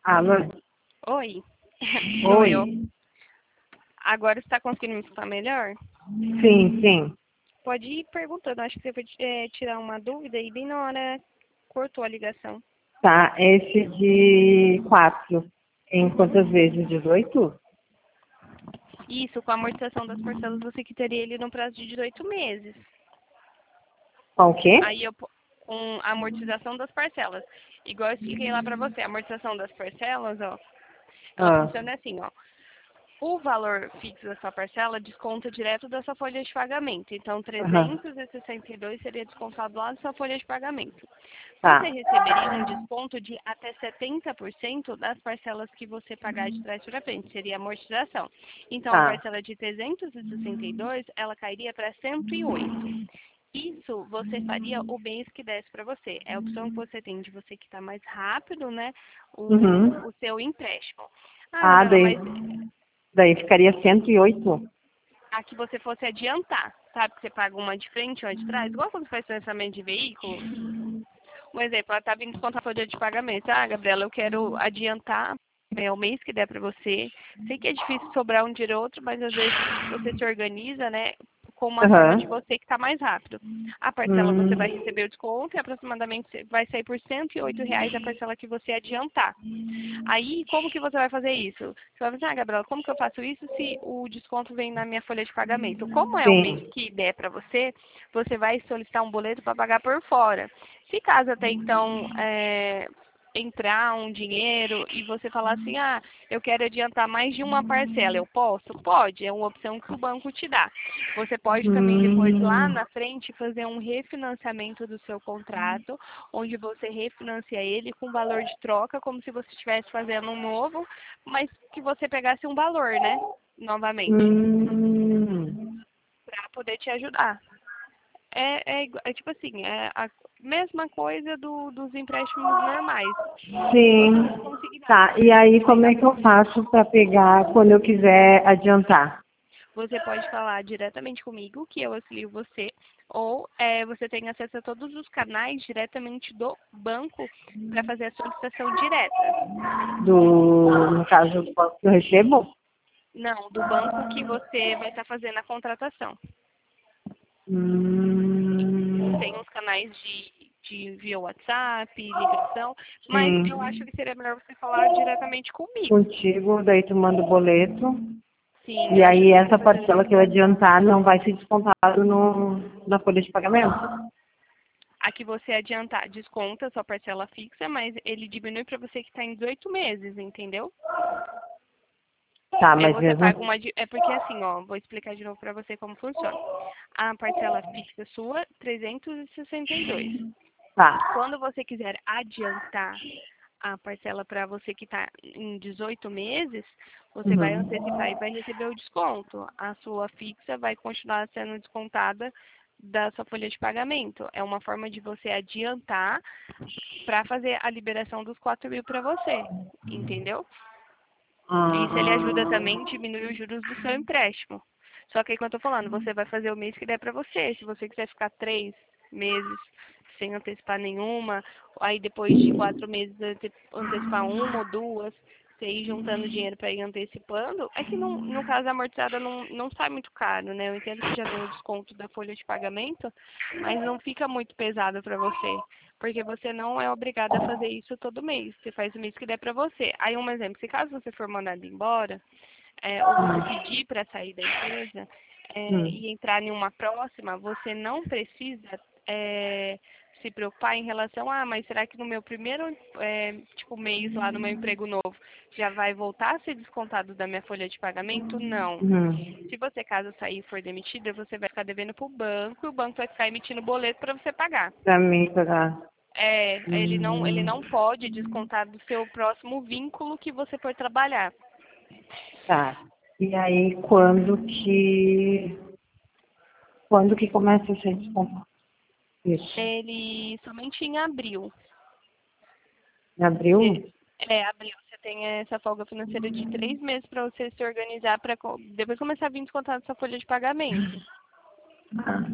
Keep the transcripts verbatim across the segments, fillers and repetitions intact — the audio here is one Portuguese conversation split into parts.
Alô? Oi, sou Oi. eu. Agora você está conseguindo me escutar melhor? Sim, sim. Pode ir perguntando, acho que você vai é, tirar uma dúvida e bem na hora cortou a ligação. Tá, esse de quatro. Em quantas vezes? Dezoito? Isso, com a amortização das parcelas, você que teria ele no prazo de dezoito meses. Com o quê? Aí eu, po- com a amortização das parcelas. Igual eu expliquei lá pra você, a amortização das parcelas, ó, ela Ah, funciona assim, ó. O valor fixo da sua parcela desconta direto da sua folha de pagamento. Então, aham. trezentos e sessenta e dois seria descontado lá da sua folha de pagamento. Você Tá. receberia um desconto de até setenta por cento das parcelas que você pagar de trás para frente. Seria amortização. Então, a Tá. parcela de trezentos e sessenta e dois, ela cairia para cento e oito. Isso você faria o mês que desse para você. É a opção que você tem de você quitar mais rápido, né, o, Uhum. o seu empréstimo. Ah, Ah, Gabriela, daí, mas daí ficaria cento e oito. a que você fosse adiantar, sabe? Que você paga uma de frente e uma de trás, igual quando faz financiamento de veículo. Um exemplo, ela está vindo descontar a folha de pagamento. Ah, Gabriela, eu quero adiantar é, o mês que der para você. Sei que é difícil sobrar um dia ou outro, mas às vezes você se organiza, né? Com uma forma de Aham. você que está mais rápido. A parcela você vai Hum, receber o desconto e aproximadamente vai sair por cento e oito reais a parcela que você adiantar. Aí, como que você vai fazer isso? Você vai pensar, ah, Gabriela, como que eu faço isso se o desconto vem na minha folha de pagamento? Como é o mês sim. que der para você, você vai solicitar um boleto para pagar por fora. Se caso até então é, entrar um dinheiro e você falar assim, ah, eu quero adiantar mais de uma parcela, eu posso? Pode, é uma opção que o banco te dá. Você pode também depois lá Hum, na frente fazer um refinanciamento do seu contrato, onde você refinancia ele com valor de troca, como se você estivesse fazendo um novo, mas que você pegasse um valor, né? Novamente, hum. para poder te ajudar. É, é, igu- é tipo assim, é a mesma coisa do, dos empréstimos normais. Se você Sim. não conseguir nada Tá, e aí mais como é que rápido eu faço para pegar quando eu quiser adiantar? você pode falar diretamente comigo, que eu auxilio você, ou é, você tem acesso a todos os canais diretamente do banco para fazer a solicitação direta. Do, no caso, do quanto eu recebo? Não, do banco que você vai estar fazendo a contratação. Hum, Tem uns canais de, de via WhatsApp, ligação, mas eu acho sim. que seria melhor você falar diretamente comigo. Contigo, daí tu manda o boleto. Sim, E eu acho aí que essa parcela que eu adiantar não vai ser descontado no, na folha de pagamento. a que você adiantar desconta a sua parcela fixa, mas ele diminui para você que está em dezoito meses, entendeu? Tá, É mas você mesmo paga assim. uma. di- É porque assim, ó, vou explicar de novo para você como funciona. A parcela fixa sua, trezentos e sessenta e dois. Tá. Quando você quiser adiantar a parcela para você que está em dezoito meses, você vai antecipar e Uhum. vai receber o desconto. A sua fixa vai continuar sendo descontada da sua folha de pagamento. É uma forma de você adiantar para fazer a liberação dos quatro mil para você, entendeu? Isso ele ajuda também a Ah, diminuir os juros do seu empréstimo. Só que aí, quando eu tô falando, você vai fazer o mês que der para você. Se você quiser ficar três meses sem antecipar nenhuma, aí depois de quatro meses ante- antecipar uma ou duas, você ir juntando dinheiro para ir antecipando, é que no, no caso a amortizada não, não sai muito caro, né? Eu entendo que já vem o desconto da folha de pagamento, mas não fica muito pesado para você. Porque você não é obrigada a fazer isso todo mês. Você faz o mês que der para você. Aí, um exemplo, se caso você for mandado embora, é, ou você pedir para sair da empresa é, hum. e entrar em uma próxima, você não precisa é, se preocupar em relação, ah, mas será que no meu primeiro é, tipo, mês lá no meu emprego novo já vai voltar a ser descontado da minha folha de pagamento? Não. Uhum. Se você, caso sair e for demitida, você vai ficar devendo para o banco e o banco vai ficar emitindo boleto para você pagar. Pra mim pagar. É, ele não, ele Hum, não pode descontar do seu próximo vínculo que você for trabalhar. tá. E aí quando que. Quando que começa a ser descontado? Isso. Ele somente em abril. Em abril? Você, é, abril. Você tem essa folga financeira de três meses para você se organizar para depois começar a vir descontar da sua folha de pagamento. Ah.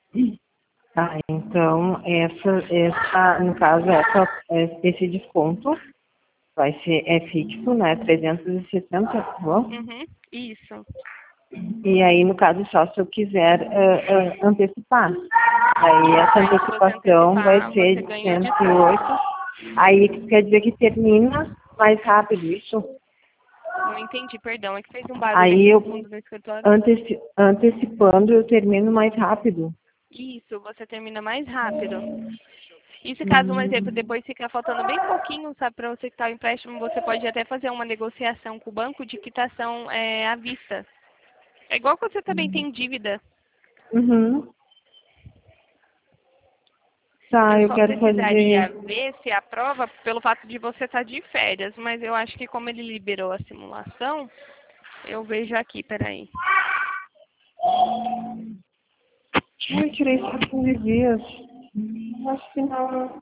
Tá, então essa, essa, no caso, essa, esse desconto vai ser, é fixo, né? trezentos e sessenta, bom? Uhum, isso. E aí, no caso, só se eu quiser uh, uh, antecipar. Aí essa Aí, se você antecipação vai antecipar, ser você de ganha o cento e oito. desconto. Aí quer dizer que termina mais rápido, isso? Não entendi, perdão. É que fez um barulho Aí aqui no eu, fundo do escritório. anteci antecipando, eu termino mais rápido. Isso, você termina mais rápido. E se caso, um exemplo, Hum, depois ficar faltando bem pouquinho, sabe, para você quitar o empréstimo, você pode até fazer uma negociação com o banco de quitação é, à vista. É igual quando você também tem dívida. Uhum. Tá, Eu eu só quero precisaria fazer. ver se aprova pelo fato de você estar de férias, mas eu acho que como ele liberou a simulação, eu vejo aqui, peraí. Eu tirei só quinze dias. Acho que não.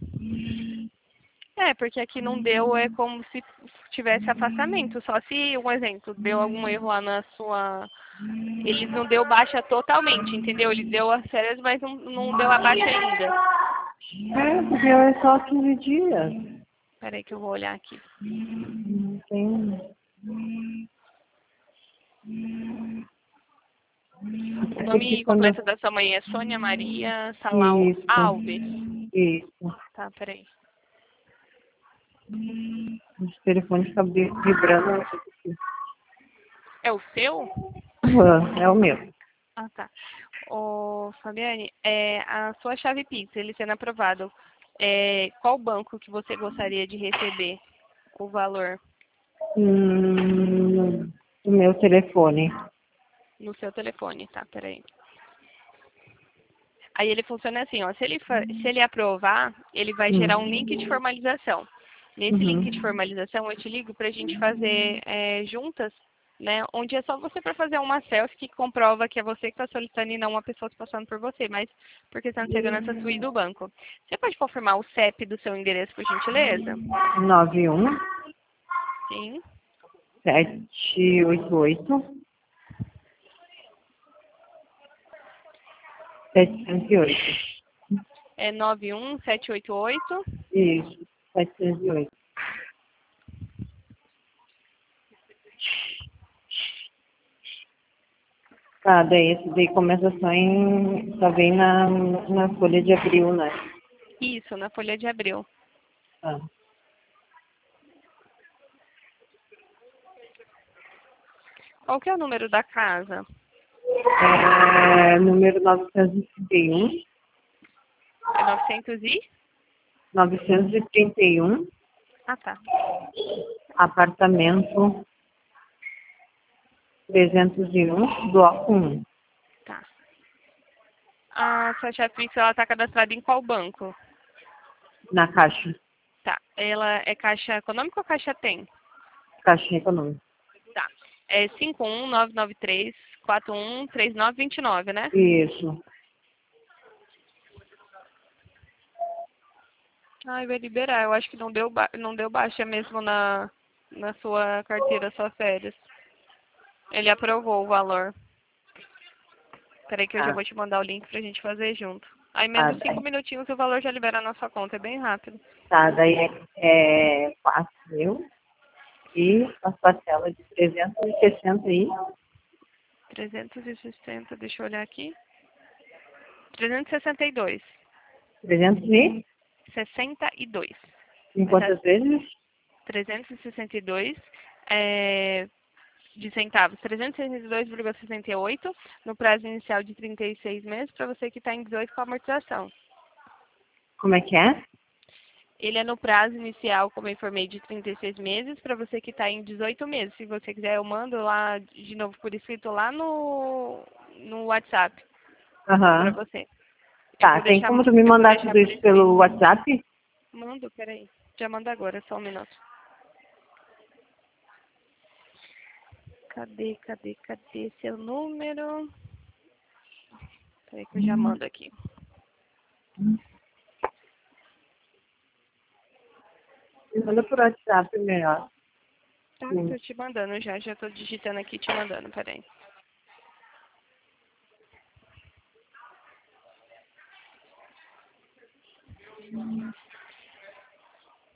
É, porque aqui não deu, é como se tivesse afastamento. Só se, um exemplo, deu algum erro lá na sua. Ele não deu baixa totalmente, entendeu? Ele deu as férias, mas não, não deu a baixa ainda. É, porque é só quinze dias. Peraí que eu vou olhar aqui. Não tem. O É porque nome quando. completo da sua mãe é Sônia Maria Salau Isso. Alves. Isso. Tá, peraí. O telefone fica vi- vibrando. Não sei por quê. É o seu? Ah, é o meu. Ah, tá. Ô, Fabiane, é, a sua chave Pix, ele sendo aprovado, é, qual banco que você gostaria de receber o valor Hum, o meu telefone. no seu telefone? Tá, peraí. Aí ele funciona assim, ó, se ele, fa- se ele aprovar, ele vai gerar um link de Hum. formalização. Nesse link de Uhum. formalização, eu te ligo para a gente fazer é, juntas, né, onde é só você para fazer uma selfie que comprova que é você que está solicitando e não uma pessoa se passando por você, mas por questão de segurança sua e do banco. Você pode confirmar o C E P do seu endereço, por gentileza? nove um Sim, sete oito oito setecentos e oito. é nove um sete oito oito. Isso, setecentos e oito. Tá, daí esse daí começa só em. Só vem na, na folha de abril, né? Isso, na folha de abril. Tá. Qual que é o número da casa? É, número novecentos e trinta e um. É novecentos e? novecentos e trinta e um. Ah, tá. Apartamento trezentos e um, bloco um. Tá. A sua chave Pix, ela está cadastrada em qual banco? Na caixa. Tá. Ela é caixa econômica ou caixa tem? Caixa econômica. Tá. É cinco um nove nove três quatro um três nove dois nove, né? Isso. Ai, vai liberar. Eu acho que não deu, ba não deu baixa mesmo na, na sua carteira, suas férias. Ele aprovou o valor. Peraí que eu já Tá. vou te mandar o link pra gente fazer junto. Aí Tá, menos cinco daí. minutinhos o valor já libera na sua conta. É bem rápido. Tá, daí é, é quatro mil e as parcelas de trezentos e sessenta aí. trezentos e sessenta, deixa eu olhar aqui. trezentos e sessenta e dois. trezentos e sessenta e dois. em Mas é quantas vezes? trezentos e sessenta e dois é, de centavos, trezentos e sessenta e dois vírgula sessenta e oito no prazo inicial de trinta e seis meses para você que está em dezoito com a amortização. Como é que é? Ele é no prazo inicial, como eu informei, de trinta e seis meses para você que está em dezoito meses. Se você quiser, eu mando lá de novo por escrito lá no, no WhatsApp para Aham. você. Eu Tá, vou tem deixar, como tu me eu vou mandar deixar tudo por isso pelo escrito. WhatsApp? Mando, peraí. Já mando agora, só um minuto. Cadê, cadê, cadê seu número? Peraí que eu já mando aqui. Me manda por WhatsApp melhor. Tá, Sim. tô te mandando já. Já tô digitando aqui e te mandando, peraí.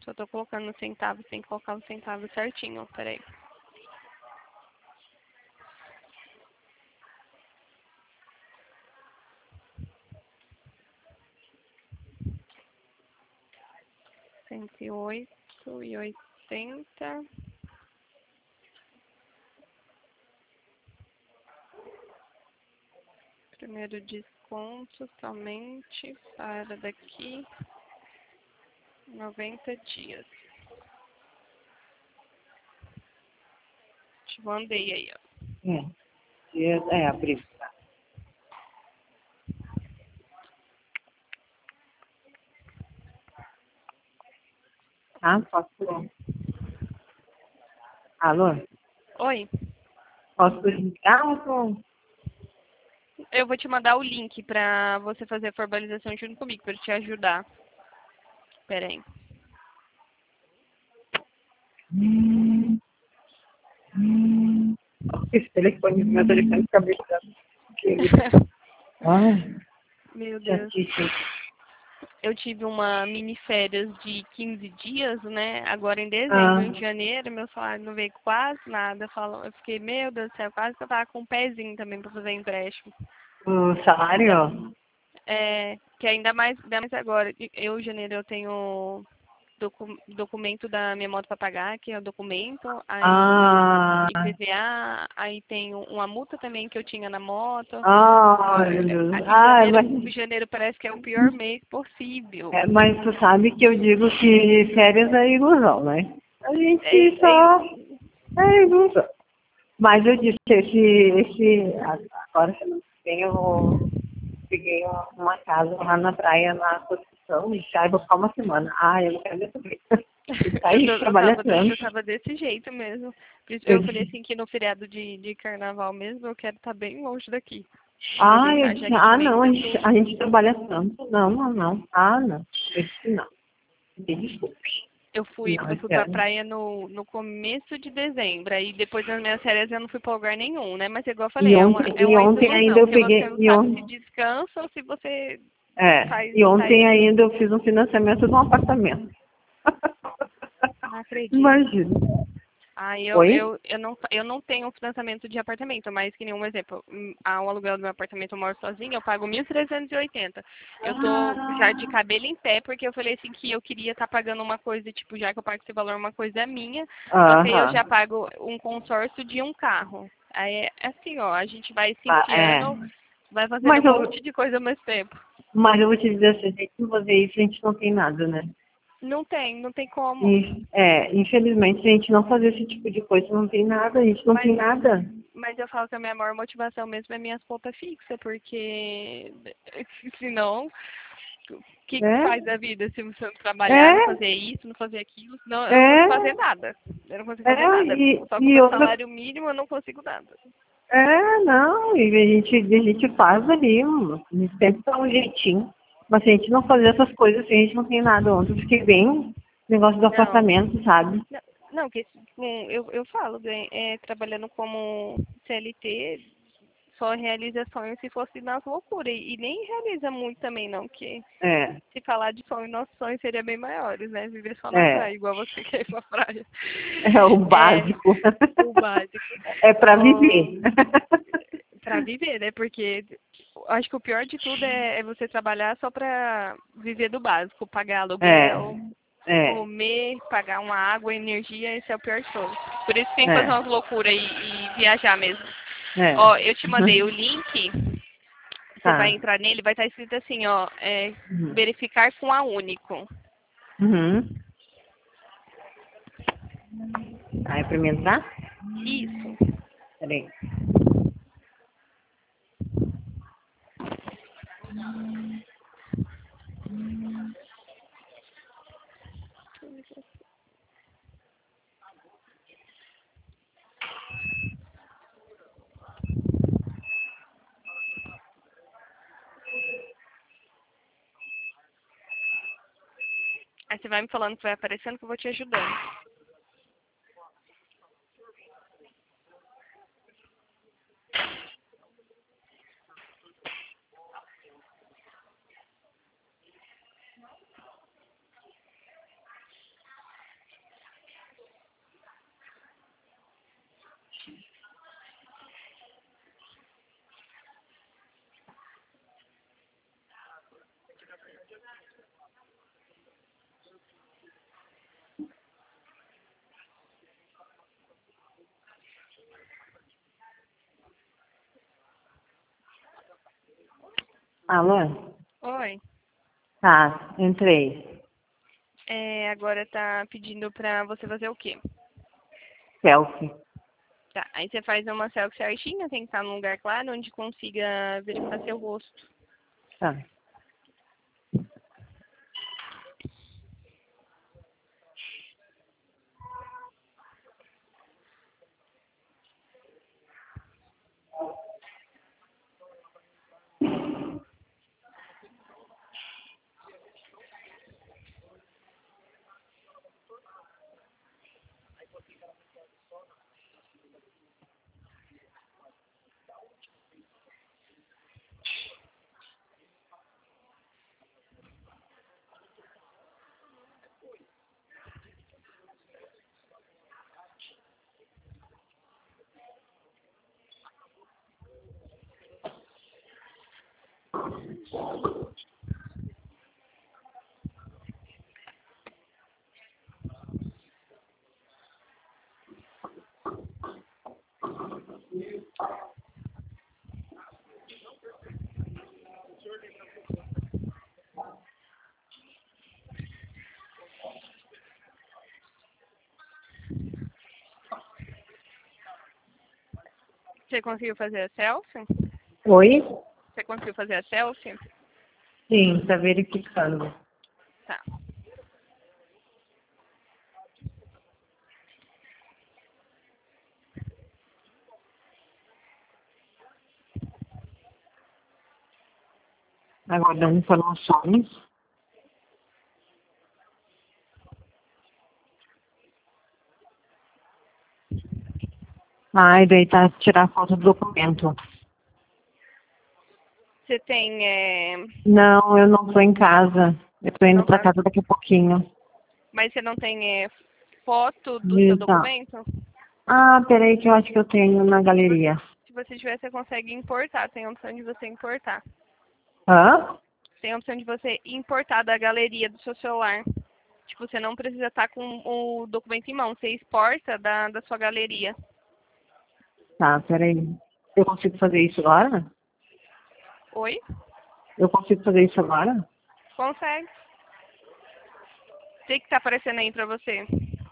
Só tô colocando no centavo, tem que colocar o centavo certinho, peraí. Cento e oito e oitenta. Primeiro desconto somente para daqui noventa dias. Te mandei aí, ó. É, dia- é abril. Tá. Tá? Posso. Alô? Oi, Posso ligar ou tô- eu vou te mandar o link pra você fazer a formalização junto comigo, pra te ajudar. Pera aí. Hum, hum. Esse telefone, meu telefone fica brincando. Ai, Meu Deus. chatice. Eu tive uma mini férias de quinze dias, né? Agora em dezembro, Ah, em janeiro, meu salário não veio quase nada. Eu falo- eu fiquei, meu Deus do céu, quase que eu tava com um pezinho também pra fazer empréstimo. o Ainda, salário? é, que ainda mais, ainda mais agora. Eu, em janeiro, eu tenho docu- documento da minha moto para pagar, que é o documento, aí Ah, I P V A, aí tem uma multa também que eu tinha na moto. ai, meu É, Deus. E Ai, janeiro, mas, janeiro parece que é o pior mês possível. é, mas tu sabe que eu digo que férias é ilusão, né? A É, gente é, só é ilusão. Mas eu disse, esse, esse, agora eu tenho, peguei uma uma casa lá na praia, na Constituição, e aí vou ficar uma semana. Ai, eu não quero nem saber. Ficar eu, aí tô, eu, tava, trabalhando. eu tava desse jeito mesmo. Por isso Eu eu falei disse, assim que no feriado de, de carnaval mesmo eu quero estar bem longe daqui. ah, eu Aproveitar já disse, que ah, mês não, a eu gente, tô. a gente trabalha tanto. Não, não, não. Ah, não. Eu disse, não. Me desculpe. Eu fui, Não, eu eu fui pra quero. praia no, no começo de dezembro, aí depois das minhas férias eu não fui pra lugar nenhum, né? Mas igual eu falei, E é uma, ontem, é e uma ontem ainda desilusão, eu porque você peguei, não e sabe se on, descansa ou se você é, faz, e faz. ontem ainda eu fiz um financiamento de um apartamento. Não acredito. Imagina. Ah, eu, Oi? eu, eu, não, eu não tenho financiamento de apartamento, mas que nenhum exemplo. hum, Ah, o aluguel do meu apartamento eu moro sozinha, eu pago mil trezentos e oitenta. Eu tô já de cabelo em pé, porque eu falei assim que eu queria estar pagando uma coisa, tipo, já que eu pago esse valor, uma coisa é minha, só que aí eu já Aham. pago um consórcio de um carro. Aí é assim, ó, a gente vai se Ah, é. enfiando, vai fazendo Mas um eu, monte de coisa ao mesmo tempo. mas eu vou te dizer assim, se a gente não fazer isso, a gente não tem nada, né? Não tem, não tem como. E, é, infelizmente, se a gente não fazer esse tipo de coisa, não tem nada, a gente não Mas tem nada. Mas eu falo que a minha maior motivação mesmo é minhas contas fixas, porque senão, o que, que É, faz da vida se você não trabalhar, não é, fazer isso, não fazer aquilo? Senão eu não consigo fazer é, nada. Eu não consigo fazer é, nada. e, Só com o e meu outra, salário mínimo eu não consigo nada. é, não, e a gente, a gente faz ali, um- a gente sempre dá um jeitinho, mas se a gente não fazer essas coisas, assim, a gente não tem nada. Ontem eu fiquei bem, negócio do Não, apartamento, sabe? não, não que com- eu, eu falo, né, é, trabalhando como C L T, só realiza sonhos se fosse nas loucuras. E, e nem realiza muito também, não, que É, se falar de sonho, nossos sonhos seriam bem maiores, né? Viver só na é, praia, igual você quer ir pra praia. é o É básico. o básico. É para Ó, viver. pra viver, né? Porque acho que o pior de tudo é, é você trabalhar só pra viver do básico, pagar É, aluguel, é, comer, pagar uma água, energia, esse é o pior de todos. Por isso tem que fazer é, umas loucuras e, e viajar mesmo. é. Ó, eu te mandei o link, você vai Tá. entrar nele, vai estar escrito assim, ó, é, Uhum. verificar com a Único. Uhum. Aí pra mim entrar? Isso. Peraí. Aí você vai me falando que vai aparecendo que eu vou te ajudando. Alô? Oi. Tá, entrei. É, agora tá pedindo pra você fazer o quê? Selfie. Tá, aí você faz uma selfie certinha, tem que estar num lugar claro, onde consiga verificar seu rosto. Tá. Você conseguiu fazer a selfie? Oi? Você conseguiu fazer a selfie? Sim, tá verificando. Tá. Aguardando informações. Ai, daí tá tirar foto do documento. Você tem, é... Não, eu não tô em casa. Eu tô indo não pra tá... casa daqui a pouquinho. mas você não tem é, foto do seu Isso. documento? Ah, peraí que eu acho que eu tenho na galeria. Se você tiver, você consegue importar. Tem a opção de você importar. Hã? Tem a opção de você importar da galeria do seu celular. Tipo, você não precisa estar com o documento em mão. Você exporta da, da sua galeria. Tá, peraí. Eu consigo fazer isso agora? Oi? Eu consigo fazer isso agora? Consegue. O que que tá aparecendo aí pra você?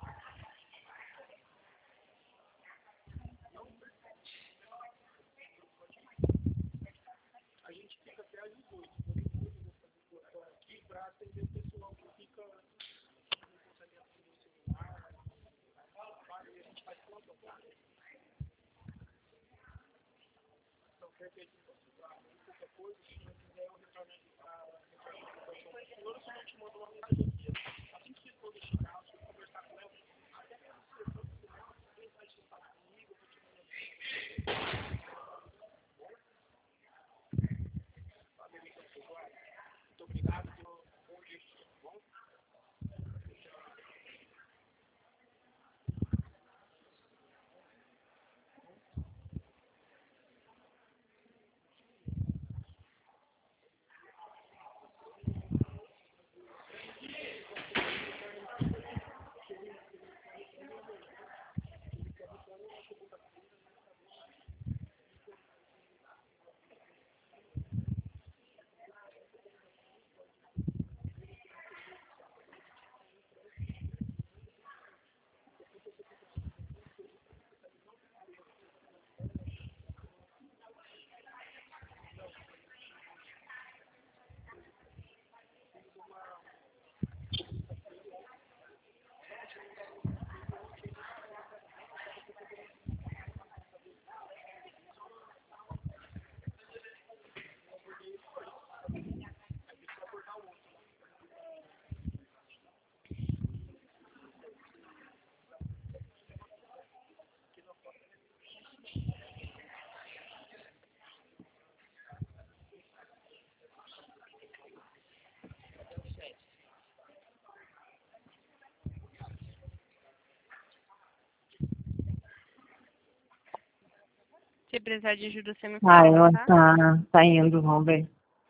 Se precisar de ajuda, você me Ah, fala, ela tá? tá, tá indo, vamos ver.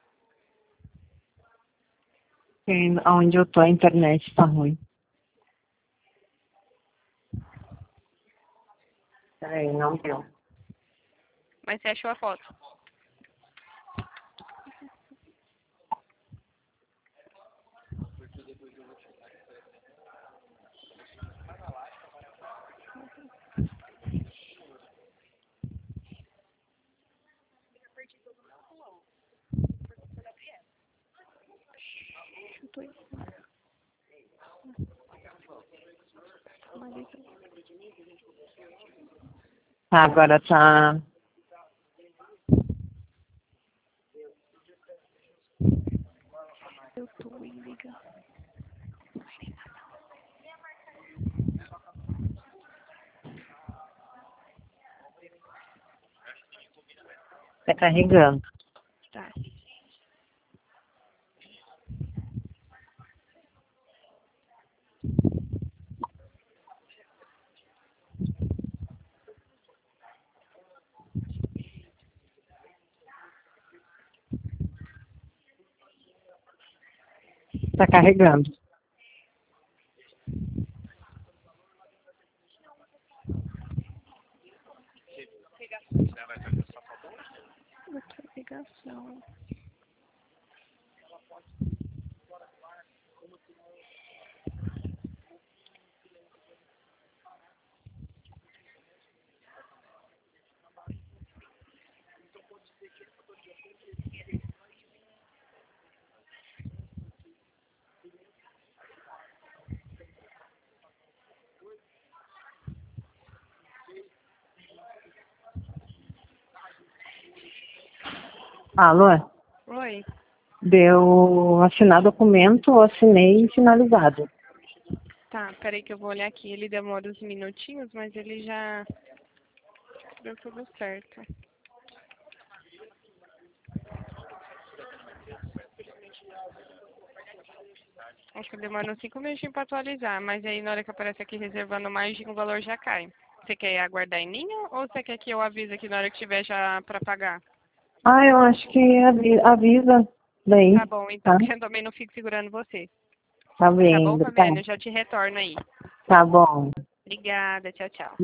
Tem- Onde eu tô, a internet tá ruim. Peraí, não deu. Mas você achou a foto. tô aí. Tá, agora tá. Eu tô aí, liga. Tá carregando. Tá. Tá carregando. Outra ligação. Alô? Oi. Deu assinar documento, assinei e finalizado. Tá, peraí que eu vou olhar aqui. Ele demora uns minutinhos, mas ele já deu tudo certo. Acho que demora uns cinco minutinhos pra atualizar, mas aí na hora que aparece aqui reservando mais, o valor já cai. Você quer aguardar em linha ou você quer que eu avise aqui na hora que tiver já pra pagar? Ah, eu acho que avi- avisa daí, Tá bom, então, tá? que eu também não fico segurando você. Tá Tá bem, bom, tá, Fabiana? Eu já te retorno aí. tá bom. Obrigada, tchau, tchau.